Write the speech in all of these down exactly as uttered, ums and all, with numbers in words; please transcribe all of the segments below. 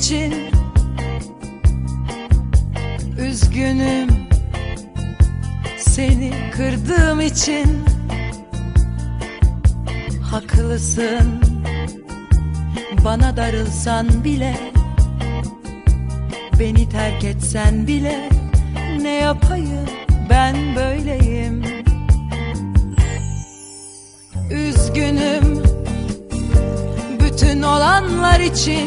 için üzgünüm, seni kırdığım için. Haklısın, bana darılsan bile, beni terk etsen bile, ne yapayım, ben böyleyim. Üzgünüm bütün olanlar için,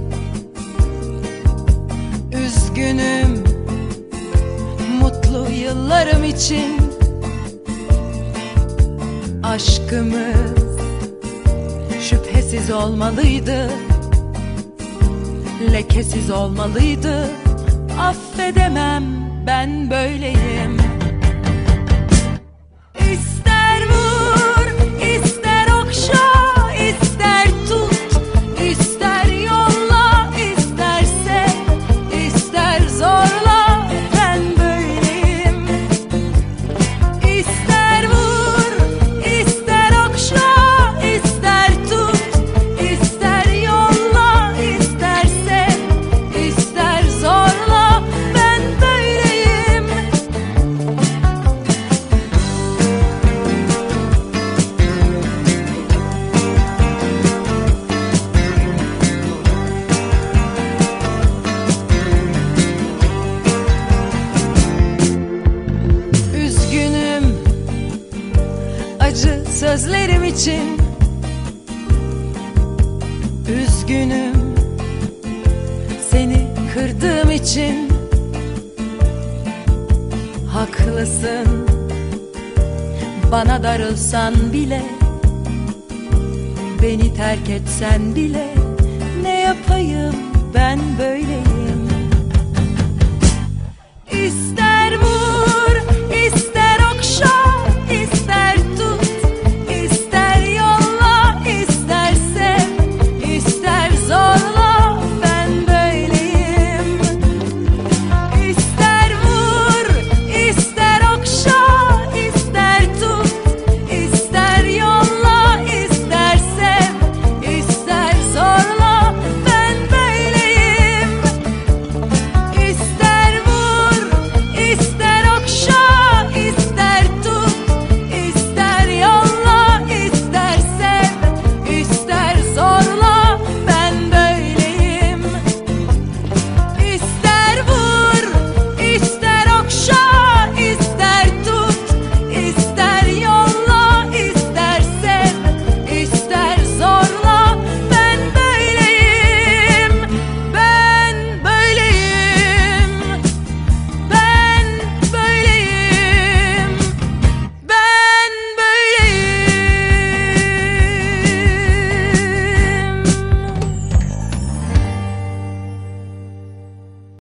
üzgünüm mutlu yıllarım için. Aşkımız şüphesiz olmalıydı, lekesiz olmalıydı. Affedemem, ben böyleyim. İster vur, ister okşa, ister tut, ister yolla, isterse, ister zorla, ben böyleyim. İster vur, ister okşa, ister tut, ister yolla, isterse, ister zorla, ben böyleyim. Üzgünüm acı sözlerim için, üzgünüm seni kırdığım için. Haklısın, bana darılsan bile, beni terk etsen bile, ne yapayım, ben böyleyim. İster